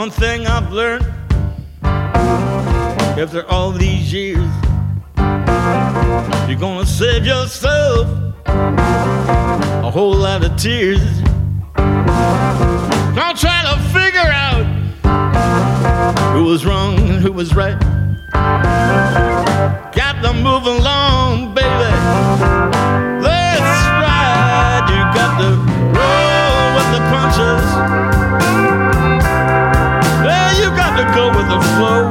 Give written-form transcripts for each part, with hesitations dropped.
One thing I've learned after all these years, you're gonna save yourself a whole lot of tears. Don't try to figure out who was wrong and who was right. Got to move along, baby. That's right. You got to roll with the punches. Yeah, you got to go with the flow.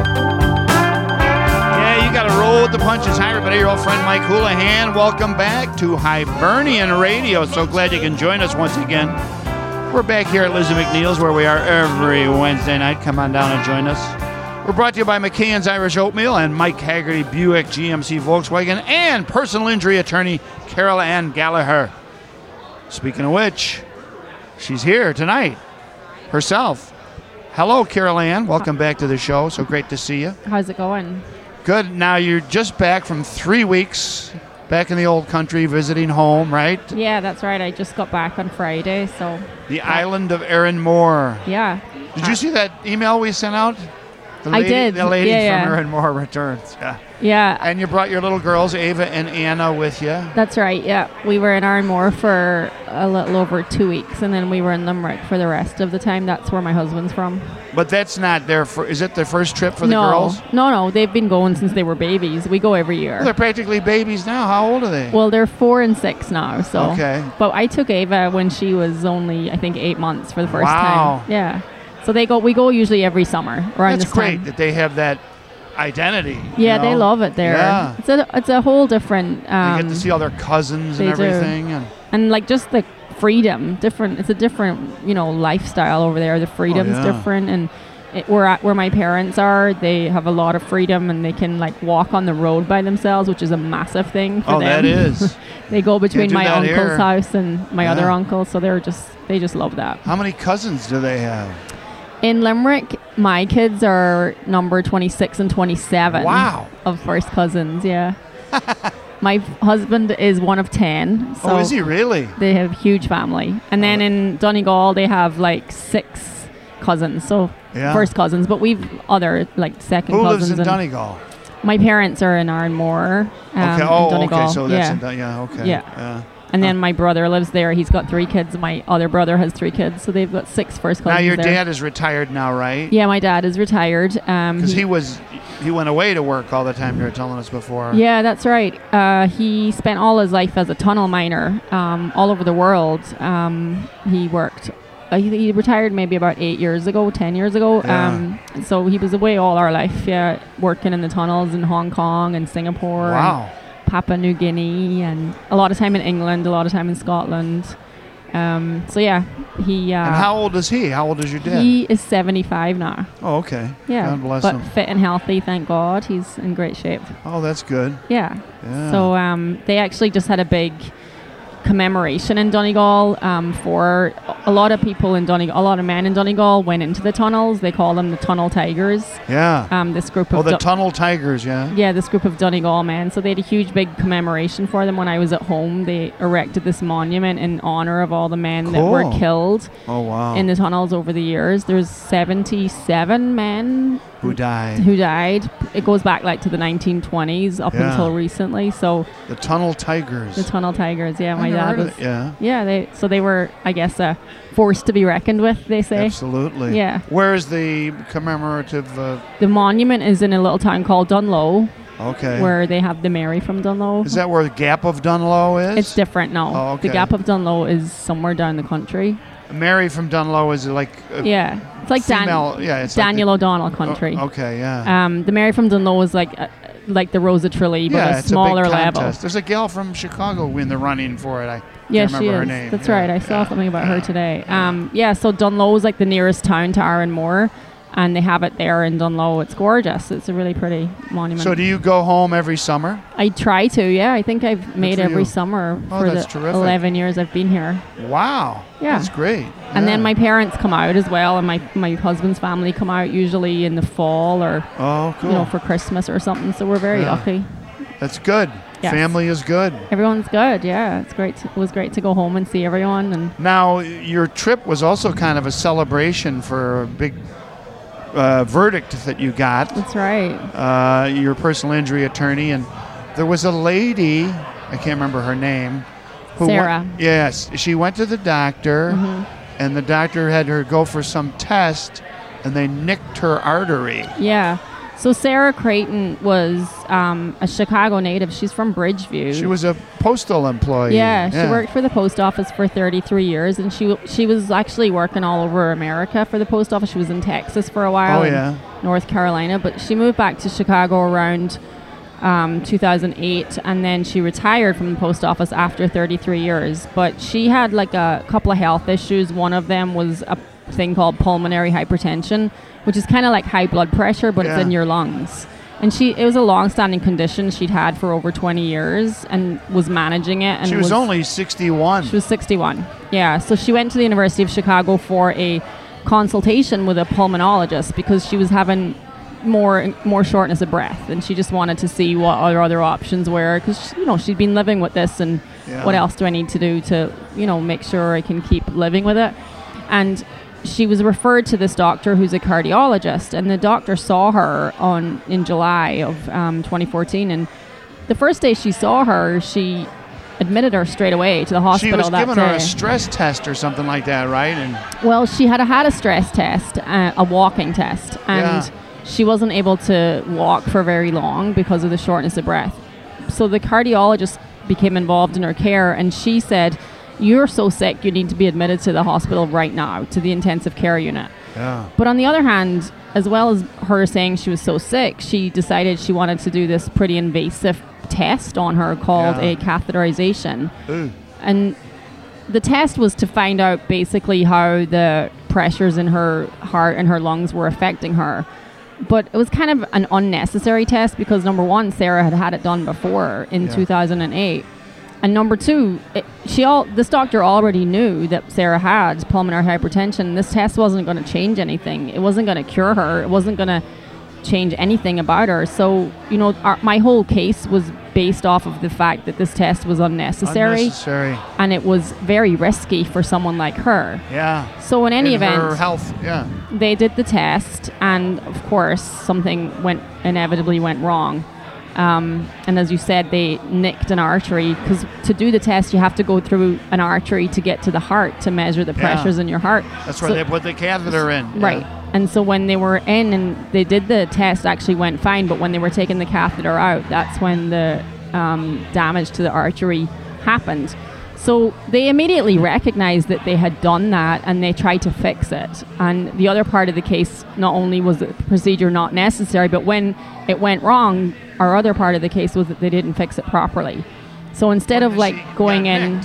Yeah, you got to roll with the punches. Hi, everybody. Your old friend Mike Houlihan. Welcome back to Hibernian Radio. So glad you can join us once again. We're back here at Lizzie McNeil's, where we are every Wednesday night. Come on down and join us. We're brought to you by McKeon's Irish Oatmeal and Mike Haggerty Buick GMC Volkswagen and personal injury attorney Carol Ann Gallagher. Speaking of which, she's here tonight herself. Hello, Carol Ann. Welcome back to the show. So great to see you. How's it going? Good. Now, you're just back from 3 weeks back in the old country, visiting home, right? Yeah, that's right. I just got back on Friday, so... The island of Erin Moore. Yeah. Did you see that email we sent out? I did. The lady Yeah. from Erin Moore returns. Yeah. Yeah. And you brought your little girls, Ava and Anna, with you. That's right, yeah. We were in Ardmore for a little over 2 weeks, and then we were in Limerick for the rest of the time. That's where my husband's from. But that's not their is it their first trip for the girls? No. They've been going since they were babies. We go every year. Well, they're practically babies now. How old are they? Well, they're 4 and 6 now, so... Okay. But I took Ava when she was only, I think, 8 months for the first Wow. time. Yeah. So we go usually every summer around That's this great time. that they have that identity. Yeah, you know? they love it there. Yeah. It's a whole different... They get to see all their cousins and they do. everything. And like just the freedom, different. It's a different, lifestyle over there. The freedom's different, and where my parents are, they have a lot of freedom, and they can like walk on the road by themselves, which is a massive thing for them. That is. They go between do my that uncle's here. house and my other uncle, so they just love that. How many cousins do they have? In Limerick, my kids are number 26 and 27. Wow. Of first cousins, yeah. My husband is one of 10. So is he really? They have a huge family. And then in Donegal, they have like 6 cousins. So first cousins, but we've other like second Who cousins. lives in Donegal? My parents are in Ardmore. Okay. In Donegal. Okay. So that's okay. Yeah. And then my brother lives there. He's got 3 kids. My other brother has 3 kids. So they've got 6 first cousins. Now your there. dad is retired now, right? Yeah, my dad is retired. Because he went away to work all the time. You were telling us before. Yeah, that's right. He spent all his life as a tunnel miner all over the world. He worked. He retired maybe about 10 years ago. Yeah. So he was away all our life. Yeah, working in the tunnels in Hong Kong and Singapore. Wow. And Papua New Guinea, and a lot of time in England, a lot of time in Scotland. So yeah, he. And how old is he? How old is your dad? He is 75 now. Oh, okay. Yeah, God bless but him. fit and healthy, thank God. He's in great shape. Oh, that's good. Yeah. Yeah. So they actually just had a big commemoration in Donegal for a lot of people in Donegal. A lot of men in Donegal went into the tunnels. They call them the Tunnel Tigers. Yeah. This group of the Tunnel Tigers, yeah. Yeah, this group of Donegal men. So they had a huge big commemoration for them when I was at home. They erected this monument in honor of all the men that were killed in the tunnels over the years. There's 77 men who died. It goes back like to the 1920s up until recently. So the Tunnel Tigers. The Tunnel Tigers, yeah. My dad was. Yeah. Yeah, they were, I guess, a force to be reckoned with, they say. Absolutely. Yeah. Where is the commemorative? The monument is in a little town called Dunlow. Okay. Where they have the Mary from Dunlow. Is that where the Gap of Dunlow is? It's different, no. Oh, okay. The Gap of Dunlow is somewhere down the country. Mary from Dunlow is like it's like female, it's Daniel O'Donnell country. Okay, yeah. The Mary from Dunlow is like the Rose of Tralee, but a smaller level. There's a gal from Chicago in the running for it. I can't remember she her is. name. That's right. I saw something about her today. So Dunlow is like the nearest town to Ardmore, and they have it there in Dunlow. It's gorgeous. It's a really pretty monument. So do you go home every summer? I try to, yeah. I think I've made every you. summer Oh, for that's the terrific. 11 years I've been here. Wow. Yeah. That's great. And then my parents come out as well, and my husband's family come out usually in the fall or for Christmas or something. So we're very lucky. That's good. Yes. Family is good. Everyone's good, yeah. It's great. It was great to go home and see everyone. And now, your trip was also kind of a celebration for a big verdict that you got. That's right. Your personal injury attorney, and there was a lady, I can't remember her name. Sarah. Yes, she went to the doctor, and the doctor had her go for some test, and they nicked her artery. Yeah. So Sarah Creighton was a Chicago native. She's from Bridgeview. She was a postal employee. Yeah, she worked for the post office for 33 years, and she was actually working all over America for the post office. She was in Texas for a while, North Carolina, but she moved back to Chicago around 2008, and then she retired from the post office after 33 years. But she had like a couple of health issues. One of them was a thing called pulmonary hypertension, which is kind of like high blood pressure, but it's in your lungs. And it was a long-standing condition she'd had for over 20 years and was managing it. And she was only 61. She was 61. Yeah. So she went to the University of Chicago for a consultation with a pulmonologist because she was having more shortness of breath, and she just wanted to see what other options were, because she'd been living with this, and what else do I need to do to make sure I can keep living with it. And she was referred to this doctor who's a cardiologist, and the doctor saw her in July of 2014, and the first day she saw her, she admitted her straight away to the hospital. She was giving her a stress test or something like that, right? Well, she had a stress test, a walking test, and she wasn't able to walk for very long because of the shortness of breath. So the cardiologist became involved in her care, and she said, "You're so sick, you need to be admitted to the hospital right now, to the intensive care unit." Yeah. But on the other hand, as well as her saying she was so sick, she decided she wanted to do this pretty invasive test on her called a catheterization. Ooh. And the test was to find out basically how the pressures in her heart and her lungs were affecting her. But it was kind of an unnecessary test because, number one, Sarah had it done before in 2008. And number two, this doctor already knew that Sarah had pulmonary hypertension. This test wasn't going to change anything. It wasn't going to cure her. It wasn't going to change anything about her. So, my whole case was based off of the fact that this test was unnecessary. And it was very risky for someone like her. Yeah. So in any event, her health, they did the test, and of course, something inevitably went wrong. And as you said, they nicked an artery, because to do the test, you have to go through an artery to get to the heart to measure the pressures in your heart. That's where they put the catheter in. Right. And so when they were in and they did the test, actually went fine, but when they were taking the catheter out, that's when the damage to the artery happened. So they immediately recognized that they had done that, and they tried to fix it. And the other part of the case, not only was the procedure not necessary, but when it went wrong, our other part of the case was that they didn't fix it properly. So instead of going in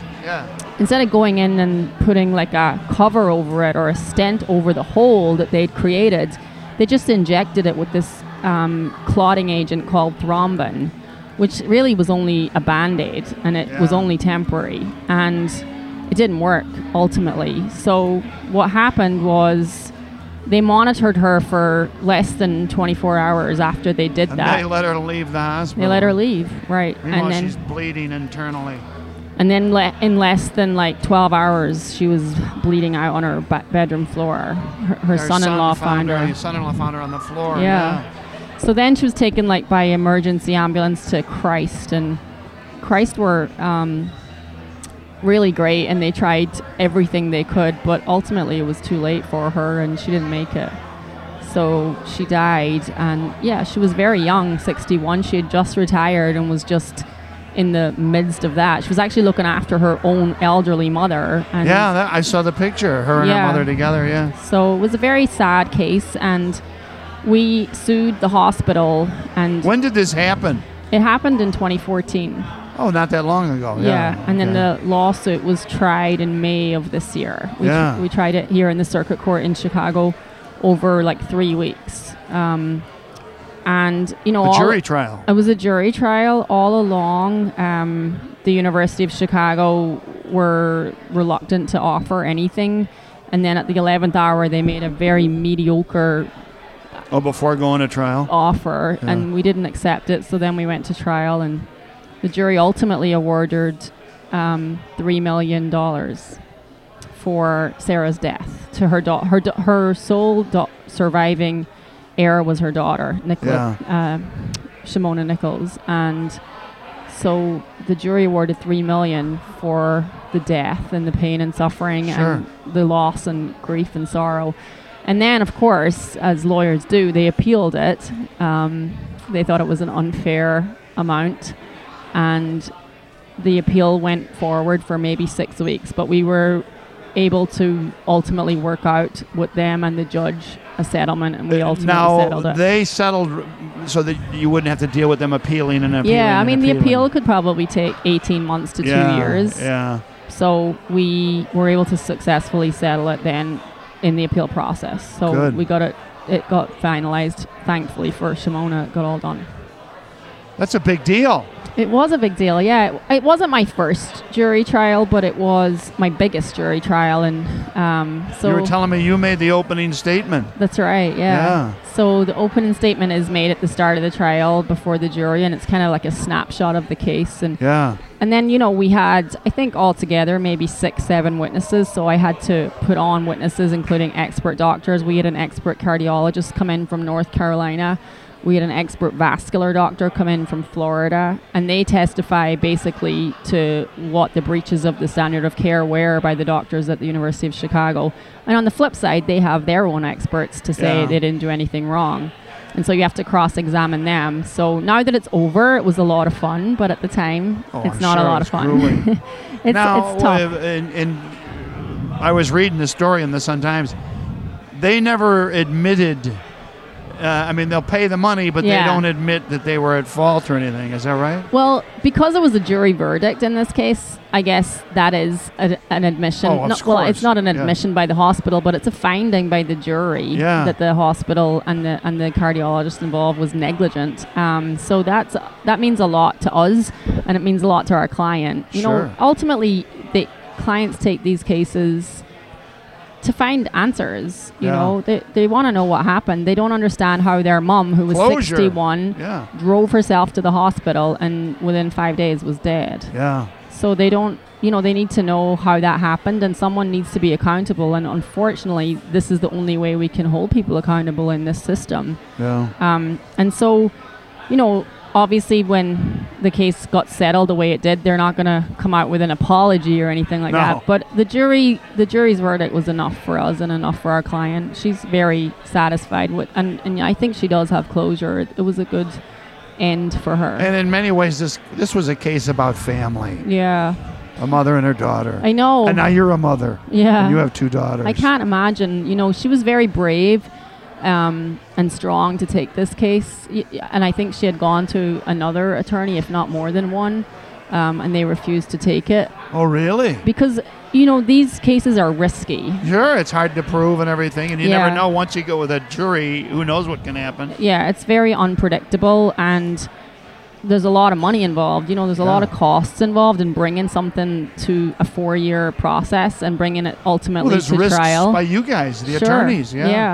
and putting like a cover over it or a stent over the hole that they'd created, they just injected it with this clotting agent called thrombin, which really was only a Band-Aid, and it was only temporary, and it didn't work ultimately. So what happened was they monitored her for less than 24 hours after they did that. They let her leave the hospital. They let her leave, right. And then she's bleeding internally. And then in less than 12 hours, she was bleeding out on her bedroom floor. Her son-in-law found her. Your son-in-law found her on the floor. Yeah. So then she was taken by emergency ambulance to Christ, and Christ were really great, and they tried everything they could, but ultimately it was too late for her, and she didn't make it. So she died, and she was very young, 61. She had just retired and was just in the midst of that. She was actually looking after her own elderly mother. And I saw the picture, her and her mother together, So it was a very sad case, and we sued the hospital. And when did this happen? It happened in 2014. Oh, not that long ago. And then the lawsuit was tried in May of this year. We tried it here in the circuit court in Chicago over 3 weeks. And a jury trial. It was a jury trial all along. The University of Chicago were reluctant to offer anything, and then at the 11th hour they made a very mediocre before going to trial offer, and we didn't accept it. So then we went to trial, and the jury ultimately awarded $3 million for Sarah's death to her sole surviving Era was her daughter, Shimona Nichols, and so the jury awarded $3 million for the death and the pain and suffering and the loss and grief and sorrow. And then, of course, as lawyers do, they appealed it. They thought it was an unfair amount, and the appeal went forward for maybe 6 weeks, but we were able to ultimately work out with them and the judge a settlement, and we ultimately settled it. Now, they settled so that you wouldn't have to deal with them appealing and appealing. Yeah, I mean, the appeal could probably take 18 months to 2 years. Yeah. So we were able to successfully settle it then in the appeal process. So we got it got finalized, thankfully, for Shimona. It got all done. That's a big deal. It was a big deal, yeah. It wasn't my first jury trial, but it was my biggest jury trial. And so you were telling me you made the opening statement. That's right, yeah. So the opening statement is made at the start of the trial before the jury, and it's kind of like a snapshot of the case. And then, you know, we had, I think altogether, maybe 6-7 witnesses. So I had to put on witnesses, including expert doctors. We had an expert cardiologist come in from North Carolina. We had an expert vascular doctor come in from Florida, and they testify basically to what the breaches of the standard of care were by the doctors at the University of Chicago. And on the flip side, they have their own experts to say they didn't do anything wrong. And so you have to cross-examine them. So now that it's over, it was a lot of fun, but at the time, it's not a lot of fun. it's tough. I was reading the story in the Sun-Times. They never admitted... I mean, they'll pay the money, but they don't admit that they were at fault or anything. Is that right? Well, because it was a jury verdict in this case, I guess that is an admission. Oh, of course. Well, it's not an admission by the hospital, but it's a finding by the jury that the hospital and the cardiologist involved was negligent. So that means a lot to us, and it means a lot to our client. You know, ultimately, the clients take these cases to find answers. You know, they want to know what happened. They don't understand how their mom, who was 61, drove herself to the hospital and within 5 days was dead. So they don't, you know, they need to know how that happened, and someone needs to be accountable. And unfortunately, this is the only way we can hold people accountable in this system. And so, you know, obviously when the case got settled the way it did, they're not going to come out with an apology or anything like that. But the jury's verdict was enough for us and enough for our client. She's very satisfied with, and I think she does have closure. It was a good end for her. And in many ways, this was a case about family. Yeah. A mother and her daughter. I know. And now you're a mother. Yeah. And you have 2 daughters. I can't imagine. You know, she was very brave and strong to take this case, and I think she had gone to another attorney, if not more than one, and they refused to take it. Oh, really? Because, you know, these cases are risky. Sure, it's hard to prove and everything, and you never know. Once you go with a jury, who knows what can happen. Yeah, it's very unpredictable, and there's a lot of money involved. You know, there's a lot of costs involved in bringing something to a 4-year process and bringing it ultimately to risks trial. By you guys, the attorneys.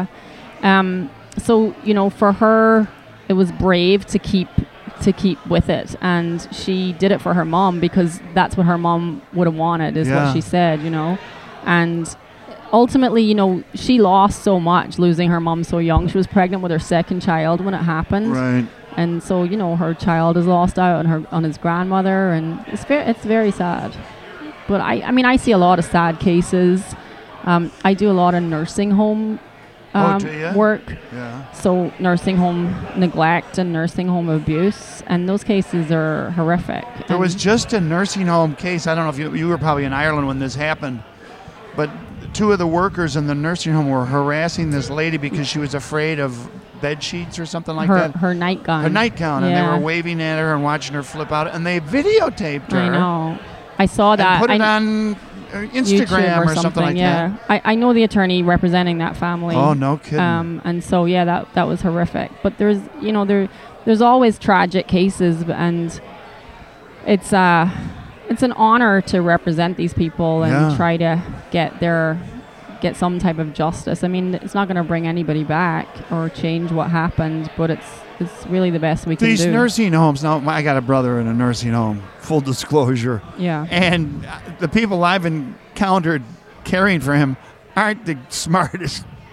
So, you know, for her, it was brave to keep with it, and she did it for her mom because that's what her mom would have wanted, is what she said, you know. And ultimately, you know, she lost so much losing her mom so young. She was pregnant with her 2nd child when it happened. Right. And so, you know, her child is lost out on his grandmother, and it's very sad. But I mean, I see a lot of sad cases. I do a lot of nursing home work. So nursing home neglect and nursing home abuse, and those cases are horrific. There was just a nursing home case. I don't know if you were probably in Ireland when this happened, but 2 of the workers in the nursing home were harassing this lady because she was afraid of bed sheets or something like that. Her nightgown. Her nightgown, and they were waving at her and watching her flip out, and they videotaped her. I know. I saw that. And put it on Instagram or something like that. I know the attorney representing that family. Oh, no kidding. And so that was horrific. But there's always tragic cases, and it's an honor to represent these people and try to get some type of justice. I mean, it's not going to bring anybody back or change what happened, but it's really the best we can do. These nursing homes, now I got a brother in a nursing home, full disclosure. Yeah. And the people I've encountered caring for him aren't the smartest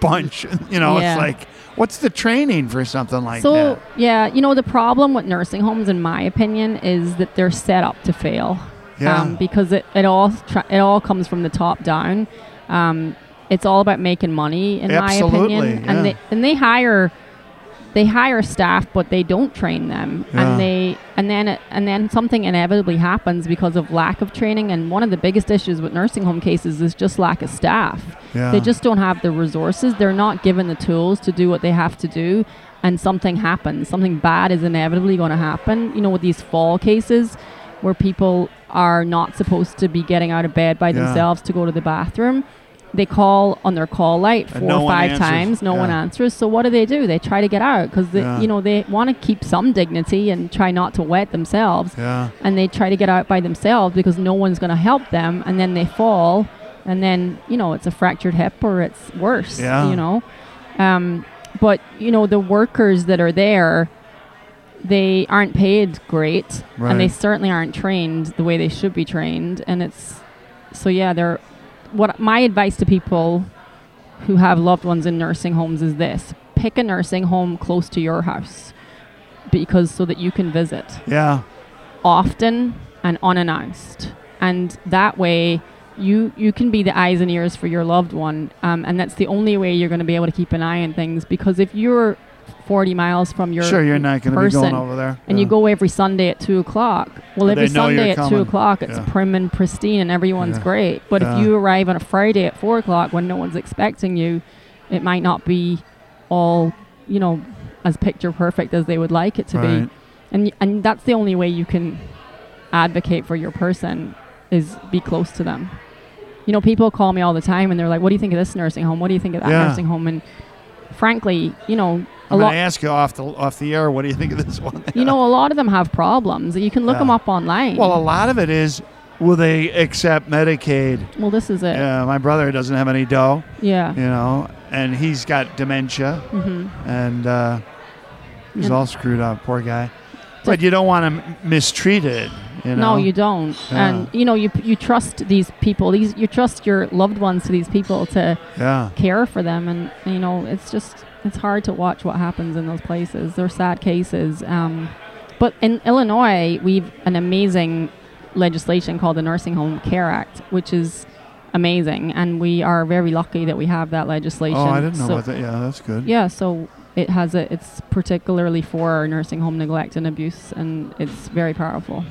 bunch. You know, Yeah. it's like, what's the training for something like So, that? yeah, the problem with nursing homes, in my opinion, is that they're set up to fail. Yeah. Because it all comes from the top down. It's all about making money, in Absolutely, my opinion. yeah. And they hire staff, but they don't train them. Yeah. And then something inevitably happens because of lack of training. And one of the biggest issues with nursing home cases is just lack of staff. Yeah. They just don't have the resources. They're not given the tools to do what they have to do. And something happens. Something bad is inevitably going to happen. With these fall cases where people are not supposed to be getting out of bed by themselves to go to the bathroom. They call on their call light 4 or 5 times. No one answers. So what do? They try to get out because they want to keep some dignity and try not to wet themselves. Yeah. And they try to get out by themselves because no one's going to help them. And then they fall. And then, it's a fractured hip or it's worse, Yeah. But, the workers that are there, they aren't paid great. Right. And they certainly aren't trained the way they should be trained. And what my advice to people who have loved ones in nursing homes is this: pick a nursing home close to your house, so that you can visit Yeah. often and unannounced, and that way you can be the eyes and ears for your loved one, and that's the only way you're going to be able to keep an eye on things. Because if you're 40 miles from your Sure, you're not going to be going over there. and you go every Sunday at 2 o'clock. Well, But every they know Sunday you're at 2 coming. o'clock, it's Yeah. prim and pristine and everyone's Yeah. great. But Yeah. if you arrive on a Friday at 4 o'clock when no one's expecting you, it might not be all, as picture perfect as they would like it to Right. be. And that's the only way you can advocate for your person, is be close to them. People call me all the time and they're like, what do you think of this nursing home? What do you think of that Yeah. nursing home? And frankly, I'm going to ask you off the air, what do you think of this one? a lot of them have problems. You can look them up online. Well, a lot of it is, will they accept Medicaid? Well, this is it. Yeah, my brother doesn't have any dough, Yeah. and he's got dementia, Mm-hmm. and he's And- all screwed up, poor guy. But you don't want to mistreat it, No, you don't. Yeah. And you trust these people. You trust your loved ones to these people to Yeah. care for them, and it's hard to watch what happens in those places. They're sad cases. But in Illinois, we've an amazing legislation called the Nursing Home Care Act, which is amazing, and we are very lucky that we have that legislation. Oh, I didn't know about that. Yeah, that's good. Yeah, so it's particularly for nursing home neglect and abuse, and it's very powerful.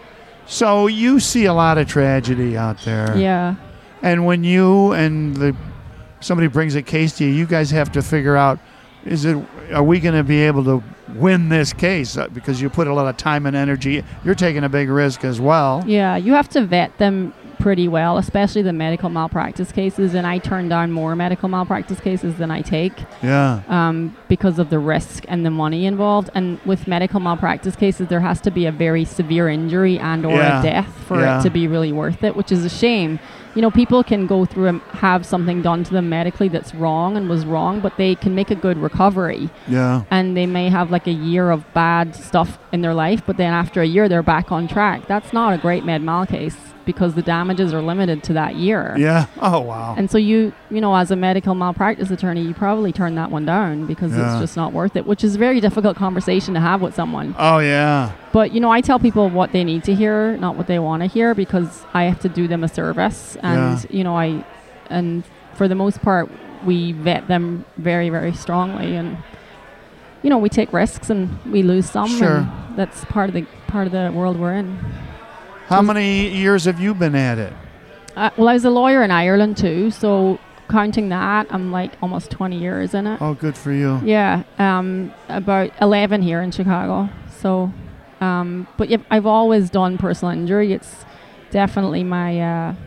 So you see a lot of tragedy out there. Yeah. And when you and somebody brings a case to you, you guys have to figure out, are we going to be able to win this case? Because you put a lot of time and energy. You're taking a big risk as well. Yeah, you have to vet them pretty well, especially the medical malpractice cases, and I turn down more medical malpractice cases than I take. Yeah. Because of the risk and the money involved. And with medical malpractice cases, there has to be a very severe injury and or Yeah. a death for Yeah. it to be really worth it, which is a shame. People can go through and have something done to them medically that's wrong and was wrong, but they can make a good recovery. Yeah. And they may have like a year of bad stuff in their life, but then after a year, they're back on track. That's not a great med mal case because the damages are limited to that year. Yeah. Oh, wow. And so as a medical malpractice attorney, you probably turn that one down because it's just not worth it, which is a very difficult conversation to have with someone. Oh, yeah. But, I tell people what they need to hear, not what they want to hear, because I have to do them a service. And, and for the most part, we vet them very, very strongly. And, we take risks and we lose some. Sure. And that's part of the world we're in. How many years have you been at it? Well, I was a lawyer in Ireland too, so counting that, I'm like almost 20 years in it. Oh, good for you. Yeah, about 11 here in Chicago. So, but I've always done personal injury. It's definitely my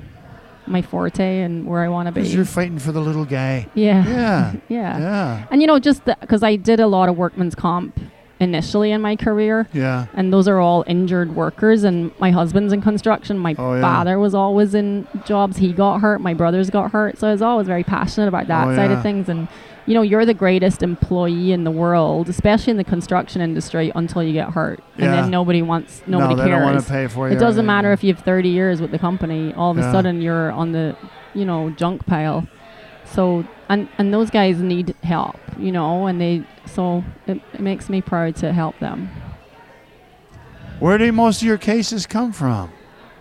forte and where I want to be. Because you're fighting for the little guy. Yeah. Yeah. Yeah. Yeah. And just because I did a lot of workman's comp initially in my career. Yeah. And those are all injured workers. And my husband's in construction. My father was always in jobs. He got hurt. My brothers got hurt. So I was always very passionate about that side of things. And, you're the greatest employee in the world, especially in the construction industry, until you get hurt. And then nobody cares. They don't want to pay for you. It doesn't matter if you have 30 years with the company. All of a Yeah. sudden, you're on the, junk pile. So and those guys need help, you know, and so it makes me proud to help them. Where do most of your cases come from?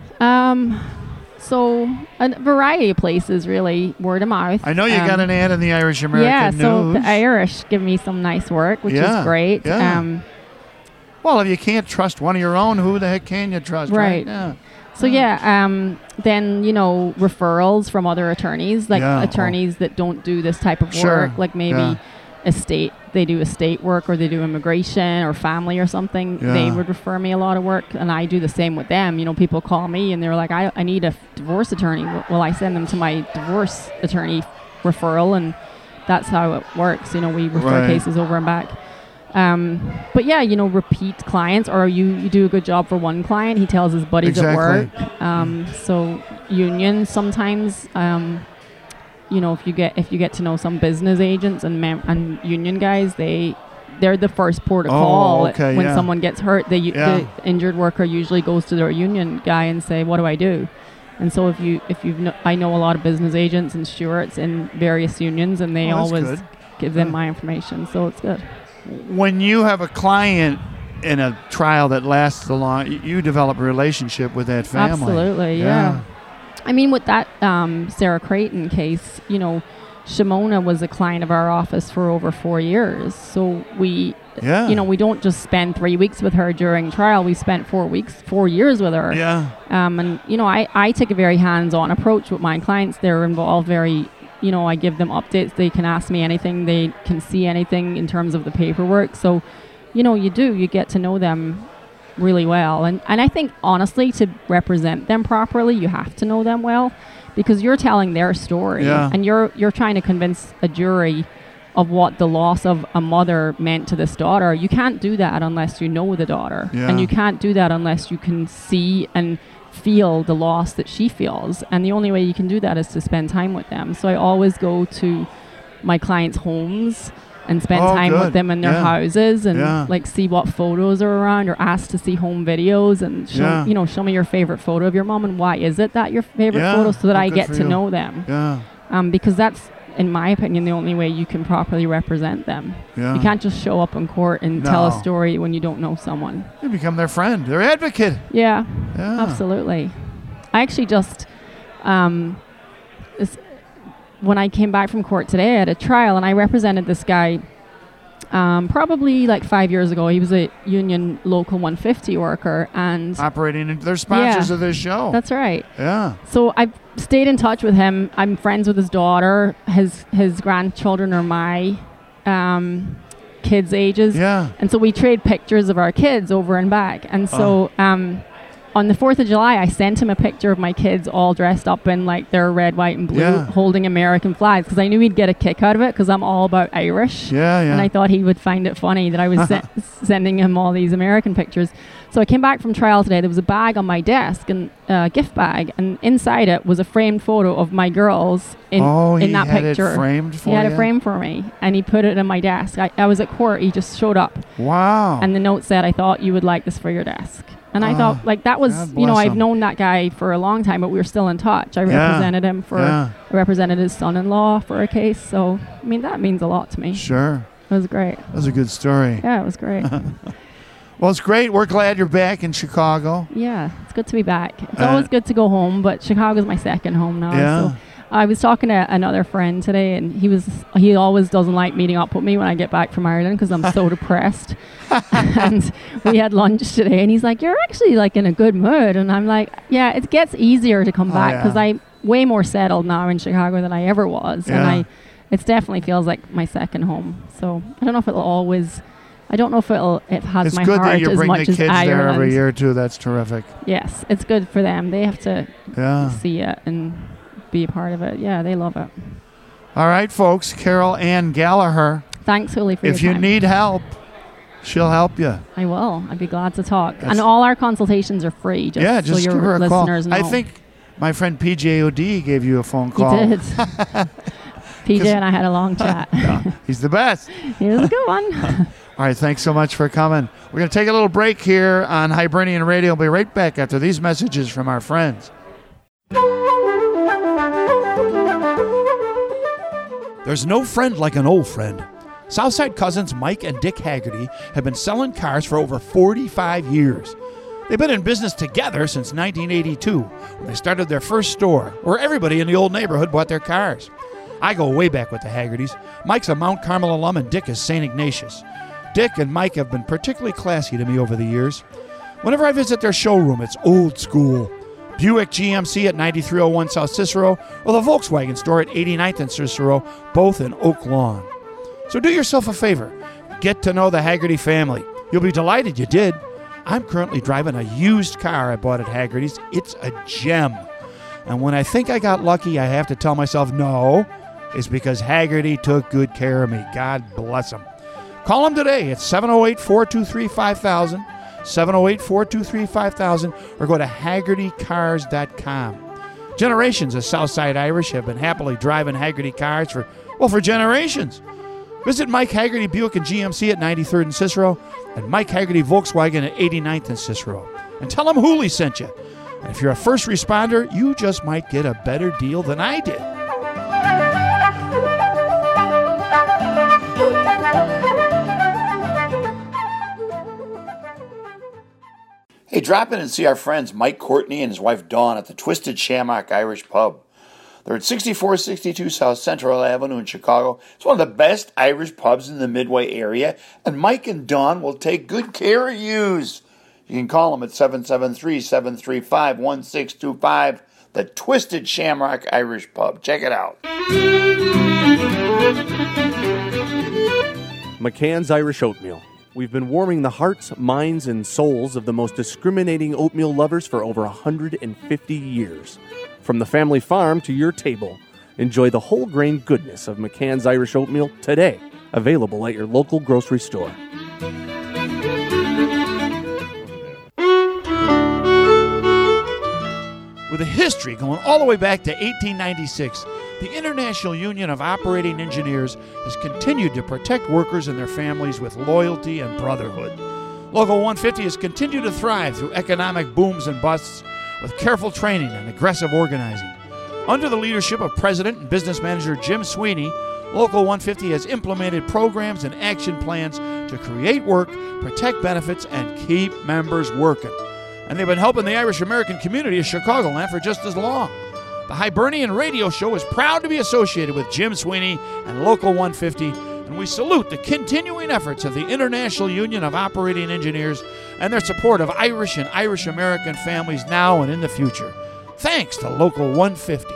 So a variety of places, really, word of mouth. I know you got an ad in the Irish American News. So the Irish give me some nice work, which is great. Yeah. Well, if you can't trust one of your own, who the heck can you trust? Right. Yeah. So then, you know, referrals from other attorneys, like attorneys that don't do this type of work, like maybe they do estate work, or they do immigration or family or something. They would refer me a lot of work, and I do the same with them. You know, people call me and they're like, I need a divorce attorney. Well, I send them to my divorce attorney referral, and that's how it works. You know, we refer cases over and back. But yeah, you know, repeat clients, or you do a good job for one client, he tells his buddies at work. So unions sometimes, you know, if you get to know some business agents and union guys, they're the first port of call when someone gets hurt. The injured worker usually goes to their union guy and say, what do I do? And so I know a lot of business agents and stewards in various unions, and they always give them my information, so it's good. When you have a client in a trial that lasts a long, you develop a relationship with that family. Absolutely, yeah. I mean, with that Sarah Creighton case, you know, Shimona was a client of our office for over 4 years. So we, you know, we don't just spend 3 weeks with her during trial. We spent 4 years with her. Yeah. And, you know, I take a very hands-on approach with my clients. They're involved very, you know, I give them updates. They can ask me anything. They can see anything in terms of the paperwork. So, you know, you get to know them really well. And I think, honestly, to represent them properly, you have to know them well, because you're telling their story, and you're trying to convince a jury of what the loss of a mother meant to this daughter. You can't do that unless you know the daughter, and you can't do that unless you can see and feel the loss that she feels. And the only way you can do that is to spend time with them. So I always go to my clients' homes and spend time with them in their houses, and like see what photos are around, or ask to see home videos, and show me your favorite photo of your mom, and why is it that your favorite photo, so that I get to know them. Because that's, in my opinion, the only way you can properly represent them. You can't just show up in court and tell a story when you don't know someone. You become their friend, their advocate. Yeah. Absolutely. I actually just when I came back from court today, I had a trial, and I represented this guy probably like 5 years ago. He was a union local 150 worker, and operating. They're sponsors of this show. That's right. Yeah. So I've stayed in touch with him. I'm friends with his daughter. His grandchildren are my kids' ages. Yeah. And so we trade pictures of our kids over and back. And so on the 4th of July, I sent him a picture of my kids all dressed up in like their red, white, and blue, holding American flags, because I knew he'd get a kick out of it, because I'm all about Irish. And I thought he would find it funny that I was sending him all these American pictures. So I came back from trial today. There was a bag on my desk, and a gift bag, and inside it was a framed photo of my girls in that picture. It framed for He had it framed for me, and he put it on my desk. I was at court. He just showed up. Wow. And the note said, "I thought you would like this for your desk." And I thought, like, that was, I've known that guy for a long time, but we were still in touch. I represented him I represented his son-in-law for a case. So, I mean, that means a lot to me. Sure. It was great. That was a good story. Yeah, it was great. Well, it's great. We're glad you're back in Chicago. Yeah, it's good to be back. It's always good to go home, but Chicago's my second home now. Yeah. So I was talking to another friend today, and he always doesn't like meeting up with me when I get back from Ireland, because I'm so depressed. And we had lunch today, and he's like, "You're actually like in a good mood." And I'm like, "Yeah, it gets easier to come back, because I'm way more settled now in Chicago than I ever was, and it definitely feels like my second home. So I don't know if it has my heart as much as Ireland. It's good that you bring the kids there every year too. That's terrific. Yes, it's good for them. They have to see it and be a part of it. Yeah, they love it. All right, folks. Carol Ann Gallagher. Thanks, Uli, for your time. If you need help, she'll help you. I will. I'd be glad to talk. And all our consultations are free, just so give her your a listeners call. know. I think my friend PJOD gave you a phone call. He did. PJ and I had a long chat. He's the best. He was a good one. All right, thanks so much for coming. We're going to take a little break here on Hibernian Radio. We'll be right back after these messages from our friends. There's no friend like an old friend. Southside cousins Mike and Dick Haggerty have been selling cars for over 45 years. They've been in business together since 1982, when they started their first store, where everybody in the old neighborhood bought their cars. I go way back with the Haggertys. Mike's a Mount Carmel alum and Dick is St. Ignatius. Dick and Mike have been particularly classy to me over the years. Whenever I visit their showroom, it's old school. Buick GMC at 9301 South Cicero, or the Volkswagen store at 89th and Cicero, both in Oak Lawn. So do yourself a favor. Get to know the Haggerty family. You'll be delighted you did. I'm currently driving a used car I bought at Haggerty's. It's a gem. And when I think I got lucky, I have to tell myself no. It's because Haggerty took good care of me. God bless him. Call him today at 708-423-5000. 708-423-5000, or go to HaggertyCars.com. Generations of Southside Irish have been happily driving Haggerty cars for generations. Visit Mike Haggerty Buick and GMC at 93rd and Cicero, and Mike Haggerty Volkswagen at 89th and Cicero. And tell them Hooley sent you. And if you're a first responder, you just might get a better deal than I did. Hey, drop in and see our friends Mike Courtney and his wife Dawn at the Twisted Shamrock Irish Pub. They're at 6462 South Central Avenue in Chicago. It's one of the best Irish pubs in the Midway area, and Mike and Dawn will take good care of yous. You can call them at 773-735-1625, the Twisted Shamrock Irish Pub. Check it out. McCann's Irish Oatmeal. We've been warming the hearts, minds, and souls of the most discriminating oatmeal lovers for over 150 years. From the family farm to your table, enjoy the whole grain goodness of McCann's Irish Oatmeal today, available at your local grocery store. With a history going all the way back to 1896, the International Union of Operating Engineers has continued to protect workers and their families with loyalty and brotherhood. Local 150 has continued to thrive through economic booms and busts with careful training and aggressive organizing. Under the leadership of President and Business Manager Jim Sweeney, Local 150 has implemented programs and action plans to create work, protect benefits, and keep members working. And they've been helping the Irish American community of Chicagoland for just as long. The Hibernian Radio Show is proud to be associated with Jim Sweeney and Local 150, and we salute the continuing efforts of the International Union of Operating Engineers and their support of Irish and Irish American families now and in the future. Thanks to Local 150.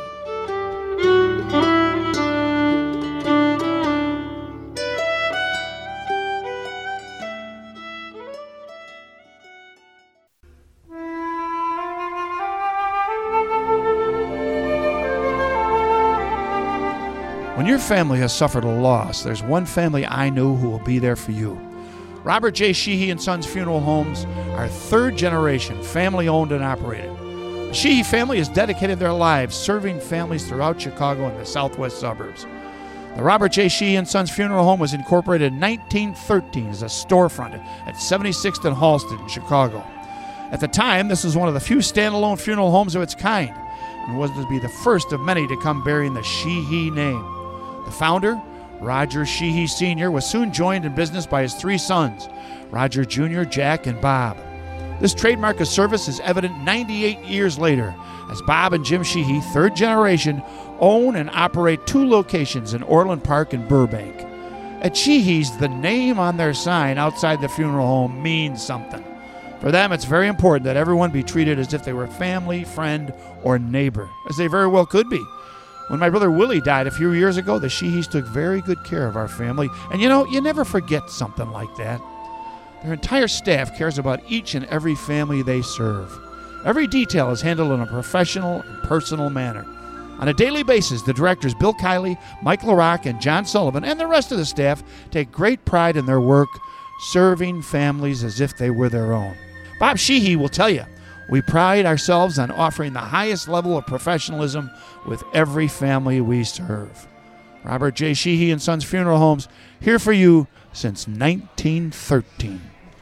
When your family has suffered a loss, there's one family I know who will be there for you. Robert J. Sheehy and Sons Funeral Homes are third generation, family owned and operated. The Sheehy family has dedicated their lives serving families throughout Chicago and the southwest suburbs. The Robert J. Sheehy and Sons Funeral Home was incorporated in 1913 as a storefront at 76th and Halsted in Chicago. At the time, this was one of the few standalone funeral homes of its kind and was to be the first of many to come bearing the Sheehy name. The founder, Roger Sheehy Sr., was soon joined in business by his three sons, Roger Jr., Jack, and Bob. This trademark of service is evident 98 years later, as Bob and Jim Sheehy, third generation, own and operate two locations in Orland Park and Burbank. At Sheehy's, the name on their sign outside the funeral home means something. For them, it's very important that everyone be treated as if they were family, friend, or neighbor, as they very well could be. When my brother Willie died a few years ago, the Sheehys took very good care of our family. And you never forget something like that. Their entire staff cares about each and every family they serve. Every detail is handled in a professional and personal manner. On a daily basis, the directors Bill Kiley, Mike LaRock, and John Sullivan, and the rest of the staff take great pride in their work, serving families as if they were their own. Bob Sheehy will tell you, we pride ourselves on offering the highest level of professionalism with every family we serve. Robert J. Sheehy and Sons Funeral Homes, here for you since 1913.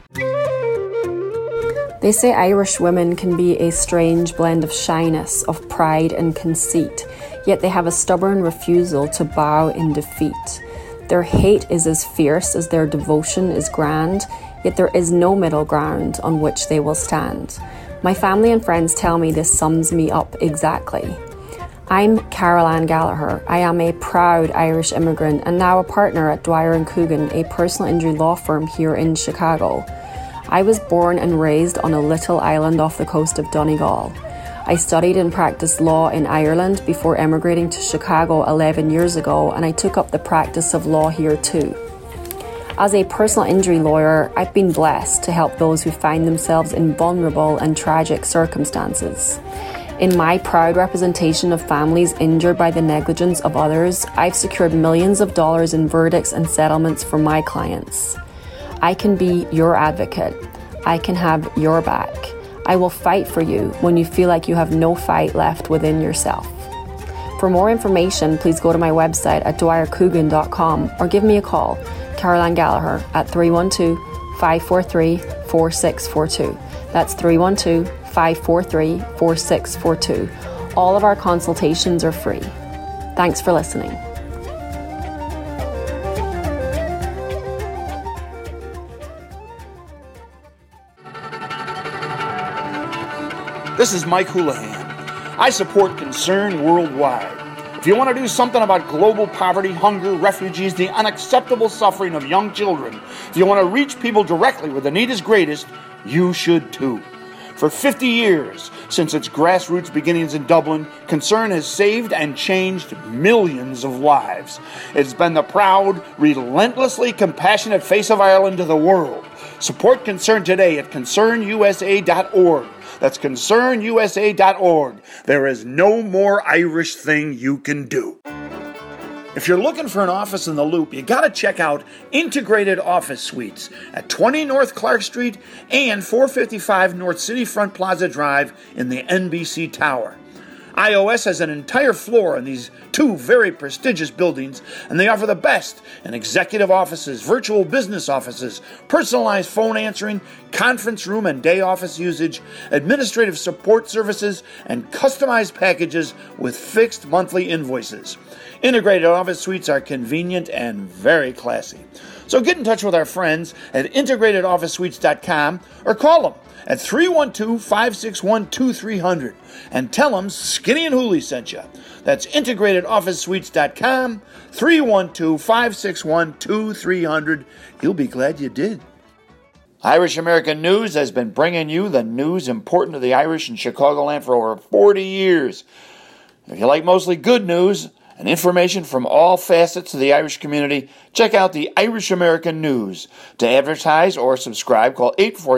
They say Irish women can be a strange blend of shyness, of pride and conceit. yet they have a stubborn refusal to bow in defeat. Their hate is as fierce as their devotion is grand, yet there is no middle ground on which they will stand. My family and friends tell me this sums me up exactly. I'm Carol Ann Gallagher. I am a proud Irish immigrant and now a partner at Dwyer & Coogan, a personal injury law firm here in Chicago. I was born and raised on a little island off the coast of Donegal. I studied and practiced law in Ireland before emigrating to Chicago 11 years ago, and I took up the practice of law here too. As a personal injury lawyer, I've been blessed to help those who find themselves in vulnerable and tragic circumstances. In my proud representation of families injured by the negligence of others, I've secured millions of dollars in verdicts and settlements for my clients. I can be your advocate. I can have your back. I will fight for you when you feel like you have no fight left within yourself. For more information, please go to my website at dwyercoogan.com or give me a call, Carol Ann Gallagher, at 312-543-4642. That's 312-543-4642. All of our consultations are free. Thanks for listening. This is Mike Houlihan. I support Concern Worldwide. If you want to do something about global poverty, hunger, refugees, the unacceptable suffering of young children, if you want to reach people directly where the need is greatest, you should too. For 50 years, since its grassroots beginnings in Dublin, Concern has saved and changed millions of lives. It's been the proud, relentlessly compassionate face of Ireland to the world. Support Concern today at concernusa.org. That's concernusa.org. There is no more Irish thing you can do. If you're looking for an office in the Loop, you got to check out Integrated Office Suites at 20 North Clark Street and 455 North City Front Plaza Drive in the NBC Tower. iOS has an entire floor in these two very prestigious buildings, and they offer the best in executive offices, virtual business offices, personalized phone answering, conference room and day office usage, administrative support services, and customized packages with fixed monthly invoices. Integrated Office Suites are convenient and very classy. So get in touch with our friends at integratedofficesuites.com or call them at 312-561-2300 and tell them Skinny and Hooley sent you. That's integratedofficesuites.com, 312-561-2300. You'll be glad you did. Irish American News has been bringing you the news important to the Irish in Chicagoland for over 40 years. If you like mostly good news and information from all facets of the Irish community, check out the Irish American News. To advertise or subscribe, call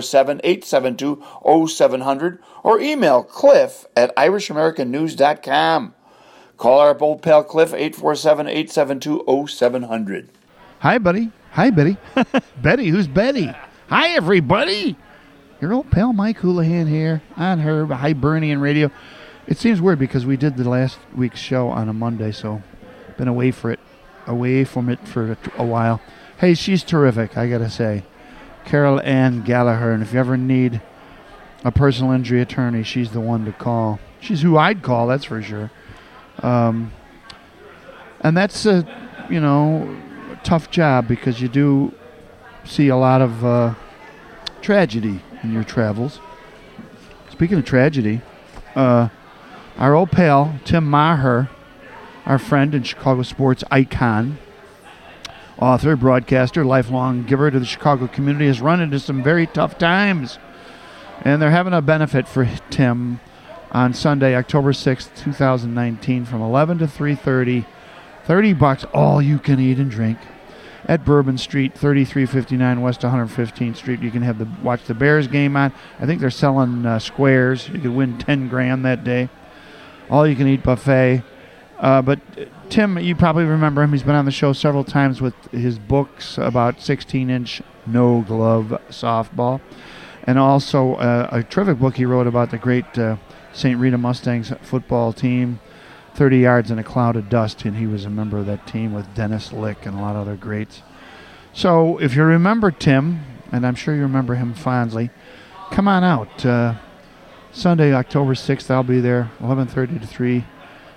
847-872-0700 or email cliff@irishamericannews.com. Call our old pal Cliff, 847-872-0700. Hi, buddy. Hi, Betty. Betty, who's Betty? Hi, everybody. Your old pal Mike Houlihan here on her Hibernian Radio. It seems weird because we did the last week's show on a Monday, so been away from it for a while. Hey, she's terrific, I gotta say. Carol Ann Gallagher, and if you ever need a personal injury attorney, she's the one to call. She's who I'd call, that's for sure. And that's a tough job because you do see a lot of tragedy in your travels. Speaking of tragedy, our old pal, Tim Maher, our friend and Chicago sports icon, author, broadcaster, lifelong giver to the Chicago community, has run into some very tough times. And they're having a benefit for Tim on Sunday, October 6th, 2019, from 11 to 3:30. $30, all you can eat and drink, at Bourbon Street, 3359 West 115th Street. You can watch the Bears game on. I think they're selling squares. You could win $10,000 that day. All you can eat buffet. But Tim, you probably remember him. He's been on the show several times with his books about 16-inch no-glove softball. And also a terrific book he wrote about the great St. Rita Mustangs football team, 30 Yards in a Cloud of Dust, and he was a member of that team with Dennis Lick and a lot of other greats. So if you remember Tim, and I'm sure you remember him fondly, come on out. Sunday, October 6th, I'll be there, 11:30 to 3.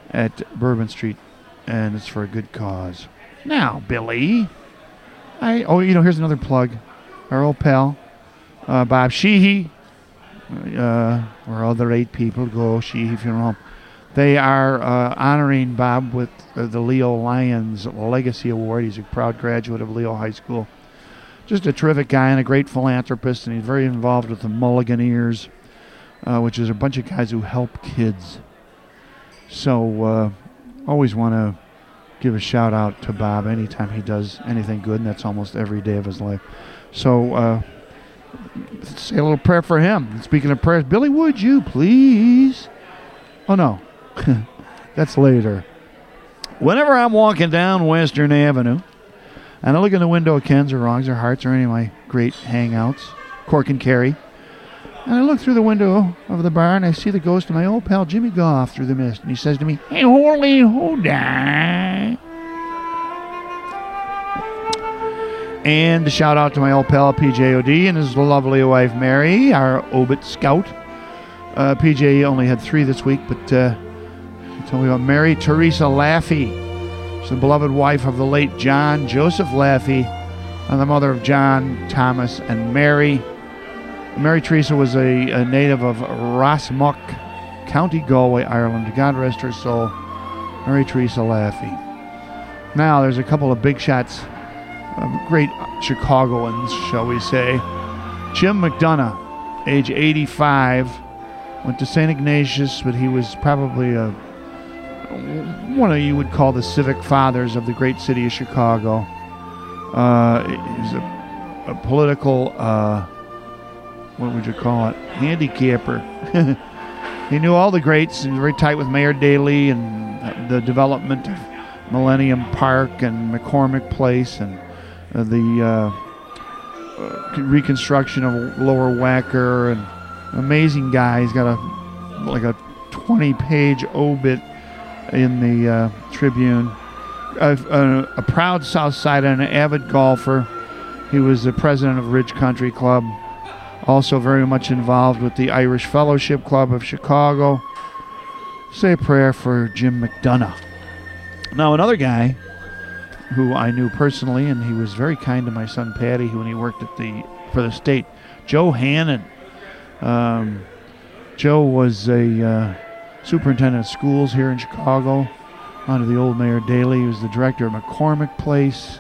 at Bourbon Street, and it's for a good cause. Now, Billy, here's another plug. Our old pal, Bob Sheehy, where all the right people go, Sheehy Funeral Home. They are honoring Bob with the Leo Lyons Legacy Award. He's a proud graduate of Leo High School. Just a terrific guy and a great philanthropist, and he's very involved with the Mulliganeers, which is a bunch of guys who help kids. So always want to give a shout out to Bob anytime he does anything good, and that's almost every day of his life. So say a little prayer for him. And speaking of prayers, Billy, would you please? Oh, no. That's later. Whenever I'm walking down Western Avenue, and I look in the window of Ken's or Wrongs or Hearts or any of my great hangouts, Cork and Kerry, and I look through the window of the bar and I see the ghost of my old pal Jimmy Goff through the mist. And he says to me, "Hey, holy hoda." And a shout out to my old pal PJOD and his lovely wife Mary, our Obit Scout. PJ only had 3 this week, but he told me about Mary Teresa Laffey. She's the beloved wife of the late John Joseph Laffey and the mother of John, Thomas, and Mary. Mary Teresa was a native of Rossmuck, County Galway, Ireland. God rest her soul, Mary Teresa Laffey. Now, there's a couple of big shots, great Chicagoans, shall we say. Jim McDonough, age 85, went to St. Ignatius, but he was probably one of you would call the civic fathers of the great city of Chicago. He's a political, what would you call it, handicapper. He knew all the greats. He was very tight with Mayor Daley and the development of Millennium Park and McCormick Place and the reconstruction of Lower Wacker, and amazing guy. He's got a 20-page obit in the Tribune. A proud South Sider and an avid golfer. He was the president of Ridge Country Club. Also very much involved with the Irish Fellowship Club of Chicago. Say a prayer for Jim McDonough. Now, another guy who I knew personally, and he was very kind to my son Patty when he worked for the state, Joe Hannon. Joe was a superintendent of schools here in Chicago under the old Mayor Daley. He was the director of McCormick Place.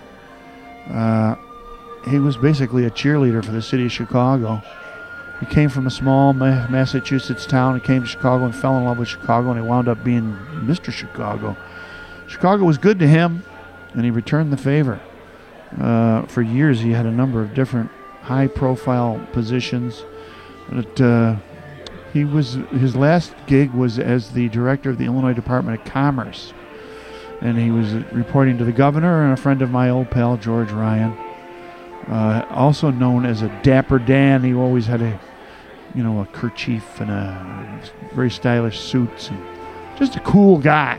He was basically a cheerleader for the city of Chicago. He came from a small Massachusetts town. He came to Chicago and fell in love with Chicago, and he wound up being Mr. Chicago. Chicago was good to him, and he returned the favor. For years, he had a number of different high-profile positions. But his last gig was as the director of the Illinois Department of Commerce, and he was reporting to the governor and a friend of my old pal George Ryan. Also known as a Dapper Dan. He always had a kerchief and a very stylish suits, and just a cool guy.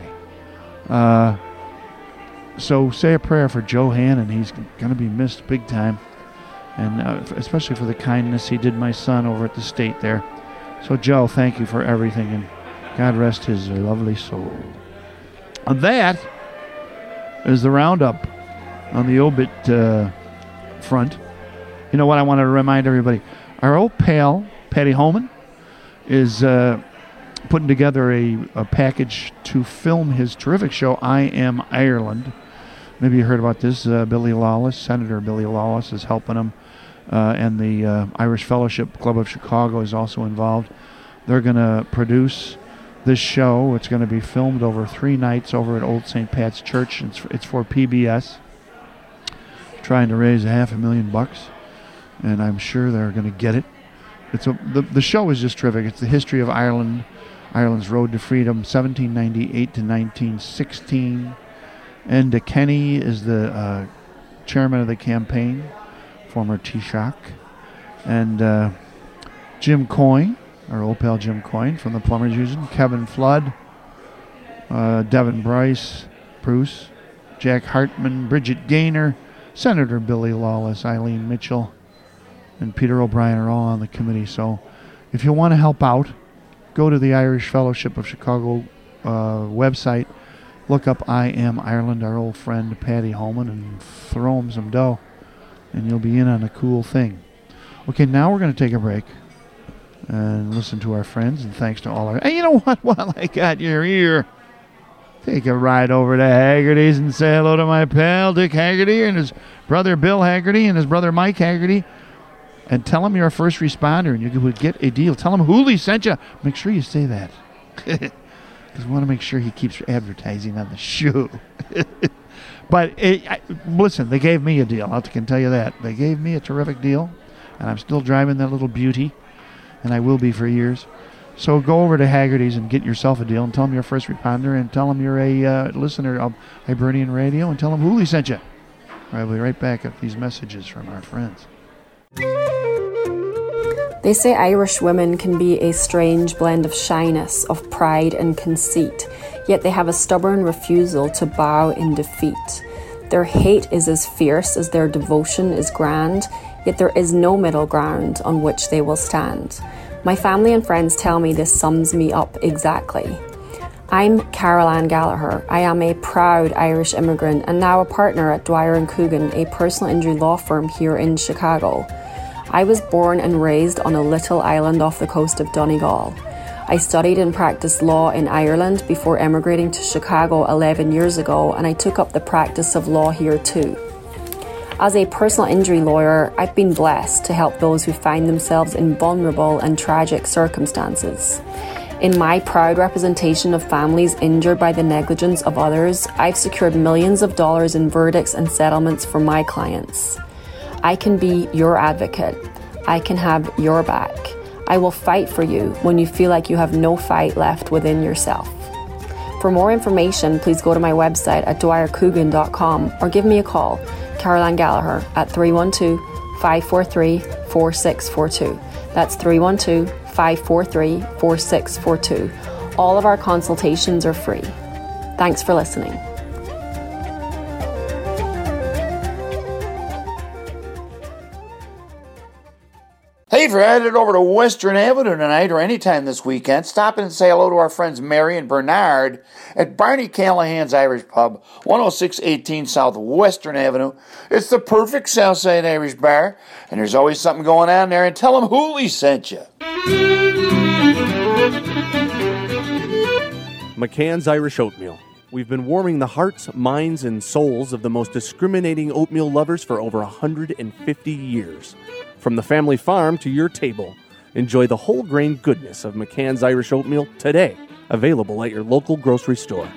So say a prayer for Joe Hannon. He's going to be missed big time, and especially for the kindness he did my son over at the state there. So Joe, thank you for everything, and God rest his lovely soul. And that is the roundup on the obit front. You know what I want to remind everybody? Our old pal, Patty Holman, is putting together a package to film his terrific show, I Am Ireland. Maybe you heard about this. Billy Lawless, Senator Billy Lawless, is helping him. And the Irish Fellowship Club of Chicago is also involved. They're going to produce this show. It's going to be filmed over 3 nights over at Old St. Pat's Church. It's for PBS. Trying to raise $500,000, and I'm sure they're going to get it. The show is just terrific. It's the history of Ireland, Ireland's road to freedom, 1798 to 1916. Enda Kenny is the chairman of the campaign, former Taoiseach. And Jim Coyne, our old pal Jim Coyne from the Plumbers Union, Kevin Flood, Devin Bruce, Jack Hartman, Bridget Gaynor, Senator Billy Lawless, Eileen Mitchell, and Peter O'Brien are all on the committee. So if you want to help out, go to the Irish Fellowship of Chicago website. Look up I Am Ireland, our old friend Paddy Holman, and throw him some dough, and you'll be in on a cool thing. Okay, now we're going to take a break and listen to our friends, and thanks to all our... Hey, you know what? While I got your ear, take a ride over to Haggerty's and say hello to my pal Dick Haggerty and his brother Bill Haggerty and his brother Mike Haggerty, and tell them you're a first responder and you would get a deal. Tell them Hooley sent you. Make sure you say that. Because we want to make sure he keeps advertising on the show. But listen, they gave me a deal. I can tell you that. They gave me a terrific deal, and I'm still driving that little beauty, and I will be for years. So go over to Haggerty's and get yourself a deal, and tell them you're a first responder, and tell them you're a listener of Hibernian Radio, and tell them Hooley sent you. All right, we'll be right back at these messages from our friends. They say Irish women can be a strange blend of shyness, of pride and conceit, yet they have a stubborn refusal to bow in defeat. Their hate is as fierce as their devotion is grand, yet there is no middle ground on which they will stand. My family and friends tell me this sums me up exactly. I'm Carol Ann Gallagher. I am a proud Irish immigrant and now a partner at Dwyer & Coogan, a personal injury law firm here in Chicago. I was born and raised on a little island off the coast of Donegal. I studied and practiced law in Ireland before emigrating to Chicago 11 years ago, and I took up the practice of law here too. As a personal injury lawyer, I've been blessed to help those who find themselves in vulnerable and tragic circumstances. In my proud representation of families injured by the negligence of others, I've secured millions of dollars in verdicts and settlements for my clients. I can be your advocate. I can have your back. I will fight for you when you feel like you have no fight left within yourself. For more information, please go to my website at dwyercoogan.com or give me a call, Carol Ann Gallagher, at 312-543-4642. That's 312-543-4642. All of our consultations are free. Thanks for listening. Hey, if you're headed over to Western Avenue tonight or anytime this weekend, stop in and say hello to our friends Mary and Bernard at Barney Callahan's Irish Pub, 10618 South Western Avenue. It's the perfect Southside Irish bar, and there's always something going on there, and tell them Hooley sent you. McCann's Irish Oatmeal. We've been warming the hearts, minds, and souls of the most discriminating oatmeal lovers for over 150 years. From the family farm to your table, enjoy the whole grain goodness of McCann's Irish Oatmeal today, available at your local grocery store.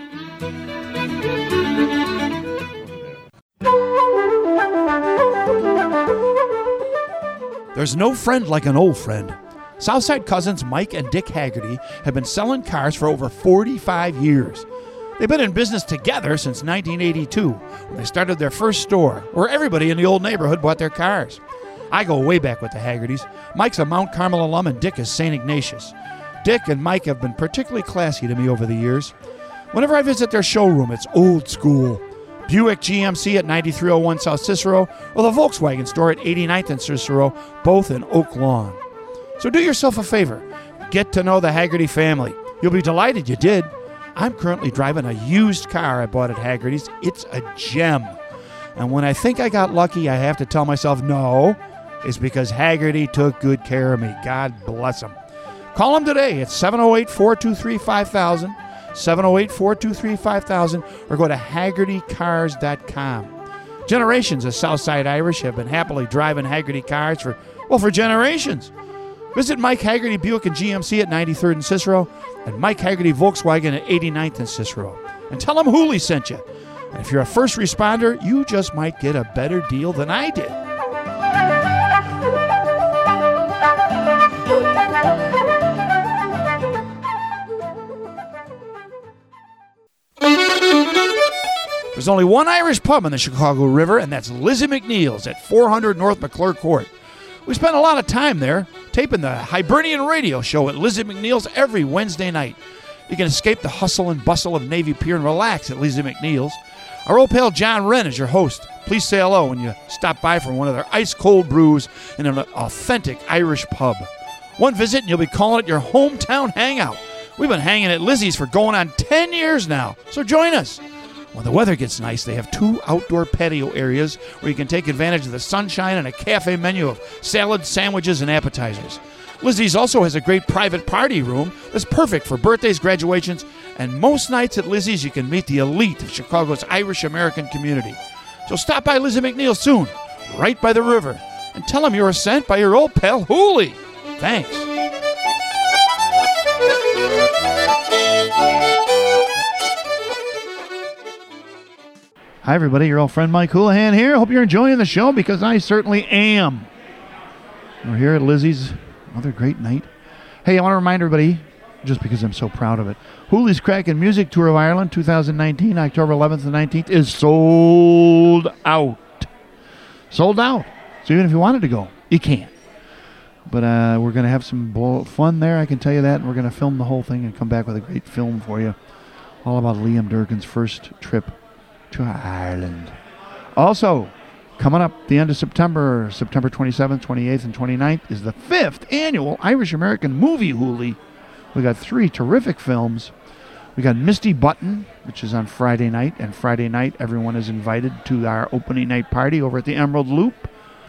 There's no friend like an old friend. Southside cousins Mike and Dick Haggerty have been selling cars for over 45 years. They've been in business together since 1982, when they started their first store, where everybody in the old neighborhood bought their cars. I go way back with the Haggertys. Mike's a Mount Carmel alum and Dick is St. Ignatius. Dick and Mike have been particularly classy to me over the years. Whenever I visit their showroom, it's old school. Buick GMC at 9301 South Cicero, or the Volkswagen store at 89th and Cicero, both in Oak Lawn. So do yourself a favor. Get to know the Haggerty family. You'll be delighted you did. I'm currently driving a used car I bought at Haggerty's. It's a gem. And when I think I got lucky, I have to tell myself no. Is because Haggerty took good care of me. God bless him. Call him today at 708-423-5000, 708-423-5000, or go to HaggertyCars.com. Generations of Southside Irish have been happily driving Haggerty cars for generations. Visit Mike Haggerty Buick and GMC at 93rd and Cicero, and Mike Haggerty Volkswagen at 89th and Cicero. And tell them Hooley sent you. And if you're a first responder, you just might get a better deal than I did. There's only one Irish pub in the Chicago River, and that's Lizzie McNeil's at 400 North McClure Court. We spend a lot of time there, taping the Hibernian Radio Show at Lizzie McNeil's every Wednesday night. You can escape the hustle and bustle of Navy Pier and relax at Lizzie McNeil's. Our old pal John Wren is your host. Please say hello when you stop by for one of their ice-cold brews in an authentic Irish pub. One visit and you'll be calling it your hometown hangout, We've been hanging at Lizzie's for going on 10 years now, so join us. When the weather gets nice, they have 2 outdoor patio areas where you can take advantage of the sunshine and a cafe menu of salads, sandwiches, and appetizers. Lizzie's also has a great private party room that's perfect for birthdays, graduations, and most nights at Lizzie's you can meet the elite of Chicago's Irish-American community. So stop by Lizzie McNeil soon, right by the river, and tell them you were sent by your old pal Hooley. Thanks. Hi, everybody. Your old friend Mike Houlihan here. Hope you're enjoying the show because I certainly am. We're here at Lizzie's. Another great night. Hey, I want to remind everybody, just because I'm so proud of it, Hooley's Crackin' Music Tour of Ireland 2019, October 11th and 19th, is sold out. Sold out. So even if you wanted to go, you can't. But we're going to have some fun there, I can tell you that. And we're going to film the whole thing and come back with a great film for you. All about Liam Durkin's first trip to Ireland. Also, coming up the end of September 27th, 28th, and 29th, is the 5th annual Irish-American Movie Hooley. We got 3 terrific films. We got Misty Button, which is on Friday night, and Friday night everyone is invited to our opening night party over at the Emerald Loop,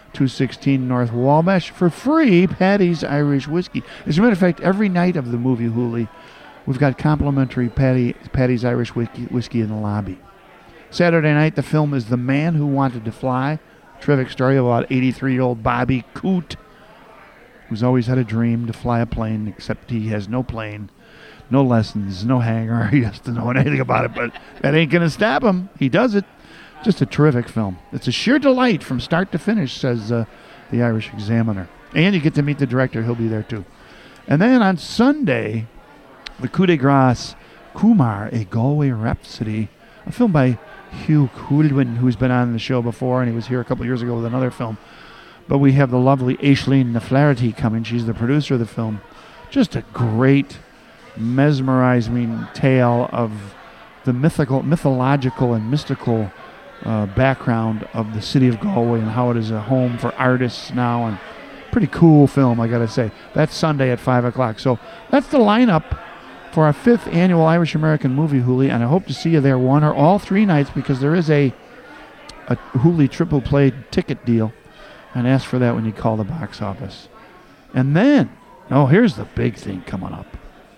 216 North Wabash, for free Paddy's Irish Whiskey. As a matter of fact, every night of the movie Hooley, we've got complimentary Paddy's Irish whiskey in the lobby. Saturday night, the film is The Man Who Wanted to Fly. Terrific story about 83-year-old Bobby Coote, who's always had a dream to fly a plane, except he has no plane, no lessons, no hangar. He has to know anything about it, but that ain't going to stop him. He does it. Just a terrific film. It's a sheer delight from start to finish, says the Irish Examiner. And you get to meet the director. He'll be there, too. And then on Sunday, the coup de grace, Kumar, a Galway Rhapsody, a film by Hugh Coulwin, who's been on the show before, and he was here a couple of years ago with another film. But we have the lovely Aisling Naflaherty coming. She's the producer of the film. Just a great, mesmerizing tale of the mythological and mystical background of the city of Galway and how it is a home for artists now. And pretty cool film, I got to say. That's Sunday at 5 o'clock. So that's the lineup for our 5th annual Irish-American Movie Hooley, and I hope to see you there 1 or all 3 nights because there is a Hooley triple play ticket deal, and ask for that when you call the box office. And then, here's the big thing coming up.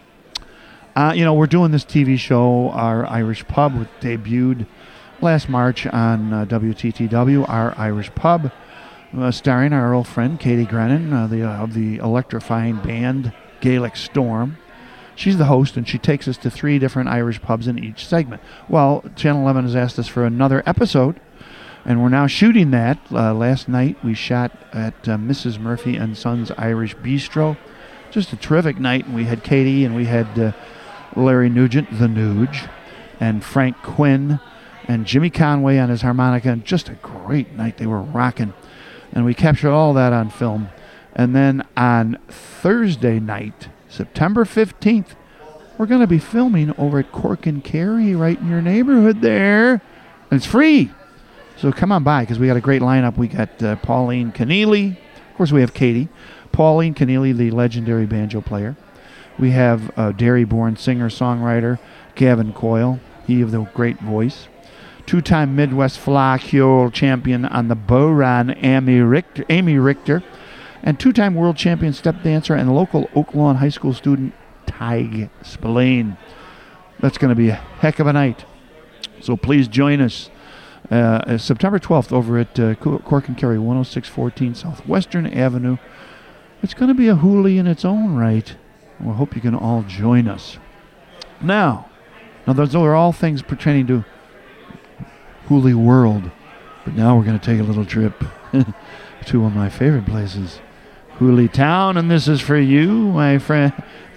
We're doing this TV show, Our Irish Pub, which debuted last March on WTTW, Our Irish Pub, starring our old friend Katie Grennan of the electrifying band Gaelic Storm. She's the host, and she takes us to 3 different Irish pubs in each segment. Well, Channel 11 has asked us for another episode, and we're now shooting that. Last night we shot at Mrs. Murphy and Sons Irish Bistro. Just a terrific night, and we had Katie, and we had Larry Nugent, the Nuge, and Frank Quinn, and Jimmy Conway on his harmonica, and just a great night. They were rocking, and we captured all that on film. And then on Thursday night, September 15th, we're going to be filming over at Cork and Kerry right in your neighborhood there. And it's free. So come on by because we got a great lineup. We got Pauline Keneally. Of course, we have Katie. Pauline Keneally, the legendary banjo player. We have Derry-born singer-songwriter Gavin Coyle, he of the great voice. 2-time Midwest Flachule champion on the Boran, Amy Richter. And 2-time world champion step dancer and local Oak Lawn High School student Tig Spillane. That's going to be a heck of a night. So please join us September 12th over at Cork and Kerry, 10614 Southwestern Avenue. It's going to be a Hooley in its own right. We hope you can all join us. Now those are all things pertaining to Hooley World. But now we're going to take a little trip to one of my favorite places, Hooley Town, and this is for you, my friend,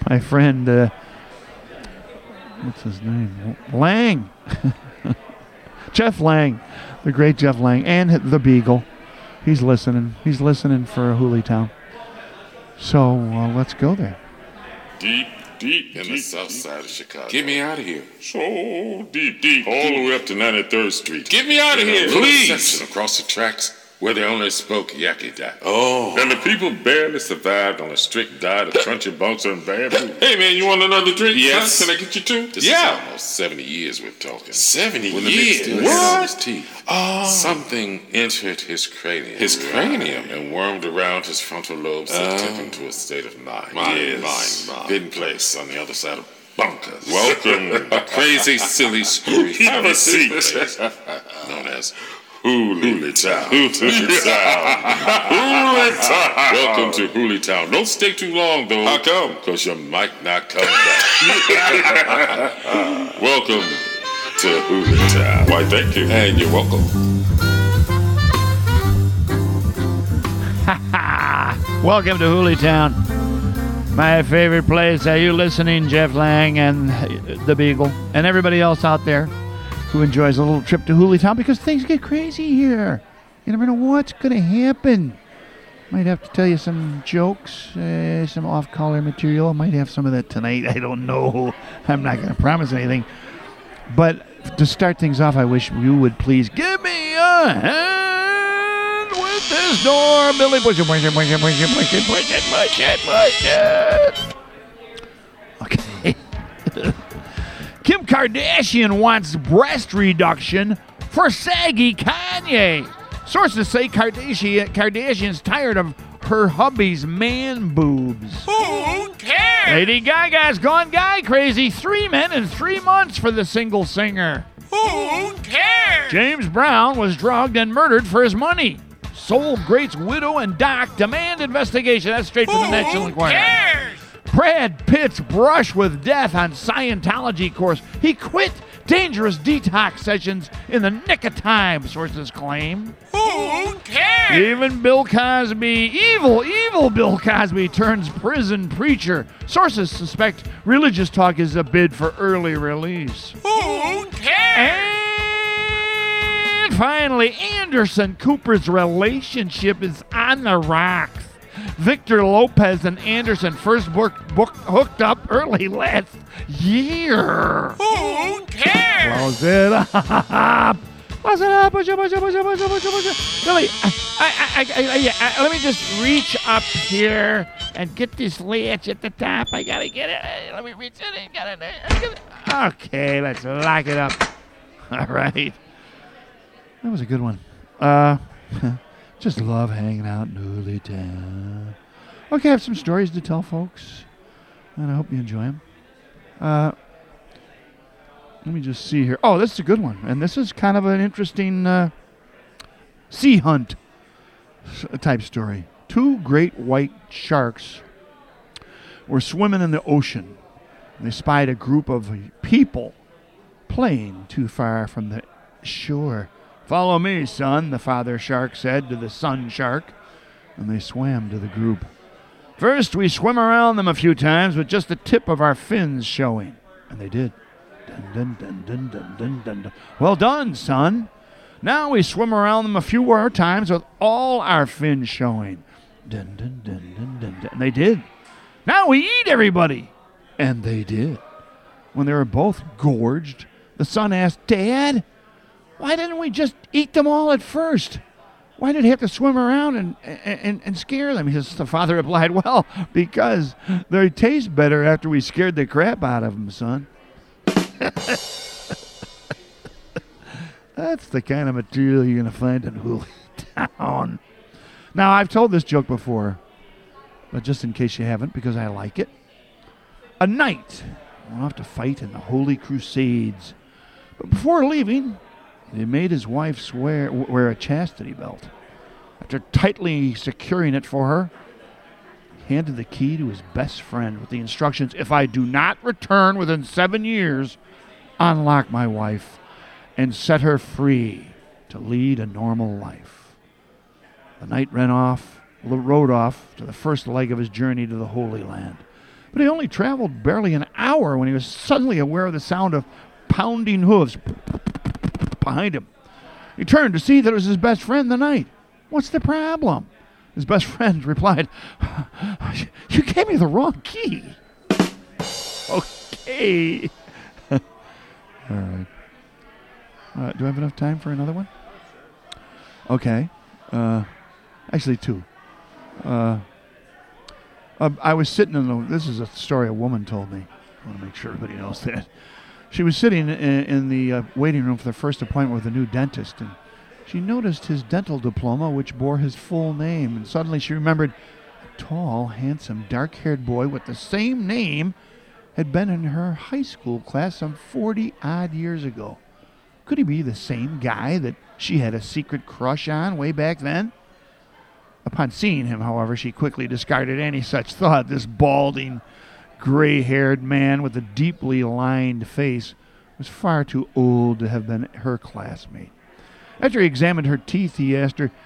what's his name? Lang. Jeff Lang, the great Jeff Lang, and the Beagle. He's listening for Hooley Town. So let's go there. Deep in the south side of Chicago. Get me out of here. So deep, all the way up to 93rd Street. Get me out of here, please. Section across the tracks where they only spoke Yankee-Dak. Oh. And the people barely survived on a strict diet of crunchy bunker and bamboo. Hey, man, you want another drink? Yes. Son? Can I get you two? This is almost 70 years we're talking. 70 when years? When the Nick still had on his teeth, something entered his cranium. His cranium? And wormed around his frontal lobes and took him to a state of mind. Mind. Hidden place on the other side of bunkers. Welcome, crazy, silly, screwy. Have a seat. Known as Hooley Town. Welcome to Hooley Town. Don't stay too long, though. How come? Because you might not come back. Welcome to Hooley Town. Why, thank you. And you're welcome. Welcome to Hooley Town. My favorite place. Are you listening, Jeff Lang and the Beagle and everybody else out there who enjoys a little trip to Hooley Town, because things get crazy here. You never know what's going to happen. Might have to tell you some jokes, some off-color material. I might have some of that tonight. I don't know. I'm not going to promise anything. But to start things off, I wish you would please give me a hand with this door. Billy, push it. Okay. Kim Kardashian wants breast reduction for saggy Kanye. Sources say Kardashian's tired of her hubby's man boobs. Who cares? Lady Gaga's gone guy crazy. 3 men in 3 months for the single singer. Who cares? James Brown was drugged and murdered for his money. Soul Great's widow and doc demand investigation. That's straight from the National Enquirer. Who cares? Brad Pitt's brush with death on Scientology course. He quit dangerous detox sessions in the nick of time, sources claim. Who cares? Even Bill Cosby, evil Bill Cosby turns prison preacher. Sources suspect religious talk is a bid for early release. Who cares? And finally, Anderson Cooper's relationship is on the rocks. Victor Lopez and Anderson first hooked up early last year. Who cares? Close it up. Close it up. Push it. Billy, let me just reach up here and get this latch at the top. I gotta get it. Let me reach it. Okay, let's lock it up. All right. That was a good one. Just love hanging out in Hooley Town. Okay, I have some stories to tell folks, and I hope you enjoy them. Let me just see here. Oh, this is a good one, and this is kind of an interesting sea hunt type story. 2 great white sharks were swimming in the ocean. They spied a group of people playing too far from the shore. "Follow me, son," the father shark said to the son shark, and they swam to the group. "First, we swim around them a few times with just the tip of our fins showing." And they did. Dun, dun, dun, dun, dun, dun, dun, dun. "Well done, son. Now we swim around them a few more times with all our fins showing." Dun, dun, dun, dun, dun, dun. And they did. "Now we eat everybody." And they did. When they were both gorged, the son asked, "Dad, why didn't we just eat them all at first? Why did he have to swim around and scare them?" The father replied, "Well, because they taste better after we scared the crap out of them, son." That's the kind of material you're going to find in Hooley Town. Now, I've told this joke before, but just in case you haven't, because I like it. A knight went off to fight in the Holy Crusades. But before leaving, he made his wife wear a chastity belt. After tightly securing it for her, he handed the key to his best friend with the instructions, "If I do not return within 7 years, unlock my wife and set her free to lead a normal life." The knight rode off to the first leg of his journey to the Holy Land. But he only traveled barely an hour when he was suddenly aware of the sound of pounding hooves behind him. He turned to see that it was his best friend, the knight. "What's the problem?" His best friend replied, "You gave me the wrong key." Okay. All right. Do I have enough time for another one? Okay. Actually, 2. I was sitting this is a story a woman told me. I want to make sure everybody knows that. She was sitting in the waiting room for the first appointment with a new dentist, and she noticed his dental diploma, which bore his full name, and suddenly she remembered a tall, handsome, dark-haired boy with the same name had been in her high school class some 40-odd years ago. Could he be the same guy that she had a secret crush on way back then? Upon seeing him, however, she quickly discarded any such thought. This balding, gray-haired man with a deeply lined face was far too old to have been her classmate. After he examined her teeth, he asked her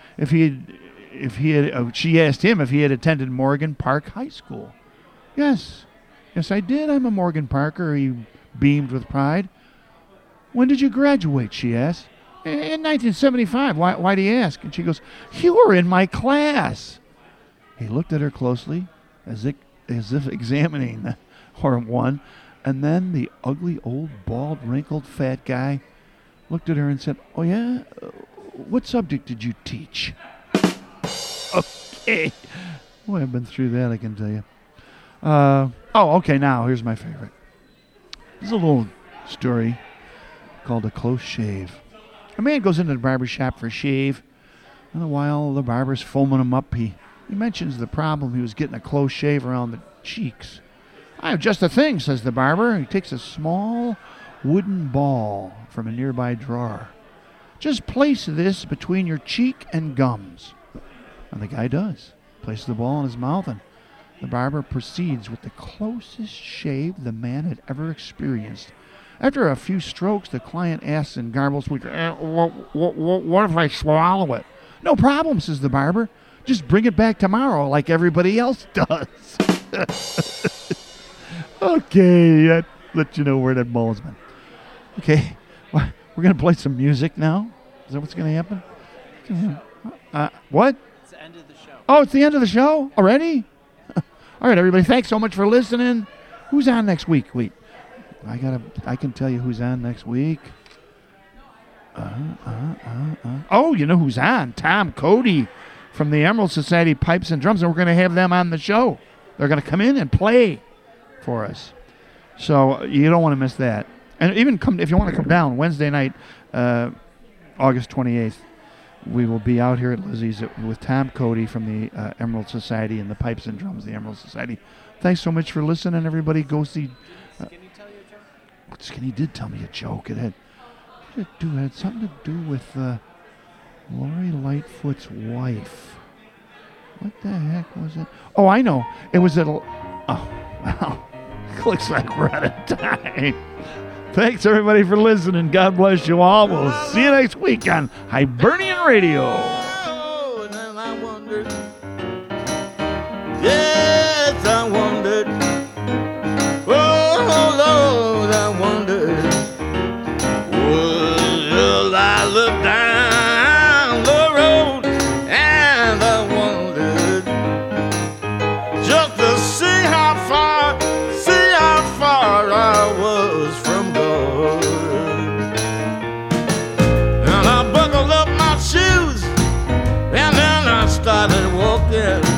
she asked him if he had attended Morgan Park High School. Yes, I did. I'm a Morgan Parker, he beamed with pride. When did you graduate, she asked. In 1975. Why do you ask? And she goes, you were in my class. He looked at her closely, as if examining one, and then the ugly, old, bald, wrinkled, fat guy looked at her and said, oh, yeah? What subject did you teach? Okay. Boy, I've been through that, I can tell you. Okay, now, here's my favorite. This is a little story called A Close Shave. A man goes into the barber shop for a shave, and while the barber's foaming him up, he mentions the problem he was getting a close shave around the cheeks. I have just the thing, says the barber. He takes a small wooden ball from a nearby drawer. Just place this between your cheek and gums. And the guy does. Places the ball in his mouth, and the barber proceeds with the closest shave the man had ever experienced. After a few strokes, the client asks in garbled speech, what if I swallow it? No problem, says the barber. Just bring it back tomorrow like everybody else does. Okay, that let you know where that ball's been. Okay, we're going to play some music now. Is that what's going to happen? What? It's the end of the show. Oh, it's the end of the show already? All right, everybody, thanks so much for listening. Who's on next week? Wait. I can tell you who's on next week. Oh, you know who's on? Tom Cody from the Emerald Society Pipes and Drums, and we're going to have them on the show. They're going to come in and play for us. So you don't want to miss that. And even if you want to come down Wednesday night, August 28th, we will be out here at Lizzie's with Tom Cody from the Emerald Society and the Pipes and Drums, the Emerald Society. Thanks so much for listening, everybody. Go see... Skinny did tell me a joke. It had something to do with Lori Lightfoot's wife. What the heck was it? Oh, I know. It was at... well, looks like we're out of time. Thanks, everybody, for listening. God bless you all. We'll see you next week on Hibernian Radio. Oh, and then I wondered. Yes, I wondered. Oh, Lord, I wondered. Will I look down the road? And I wondered just to see how far I was from God. And I buckled up my shoes, and then I started walking.